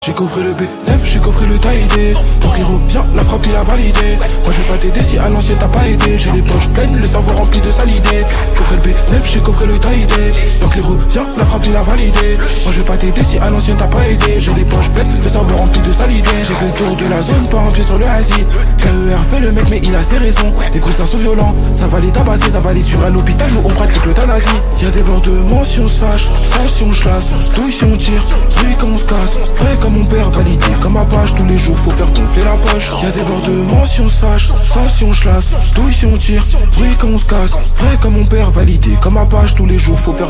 J'ai coffré le B9, j'ai coffré le taïdé. Donc il revient, la frappe il a validé. Moi je vais pas t'aider si à l'ancienne t'as pas aidé. J'ai les poches pleines, le cerveau rempli de salidé. Coffré le B9, j'ai coffré le taïdé. Donc il revient, la frappe il a validé. Moi je vais pas t'aider si à l'ancienne t'as pas aidé. J'ai les poches pleines, le cerveau rempli de salidé. J'ai fait le tour de la zone, pas un pied sur le hasi. KER fait le mec mais il a ses raisons. Les coussins sont violents, ça va les tabasser, ça va les sur un hôpital où on pratique l'euthanasie. Y'a des bords de si on se fâche, si on chlasse, douille si on tire, bruit quand on se casse. Vrai comme mon père validé, comme ma page tous les jours faut faire gonfler la poche. Y'a des bordements si on se fâche, si on chlasse, douille si on tire, bruit quand on se casse. Vrai comme mon père validé, comme ma page tous les jours faut faire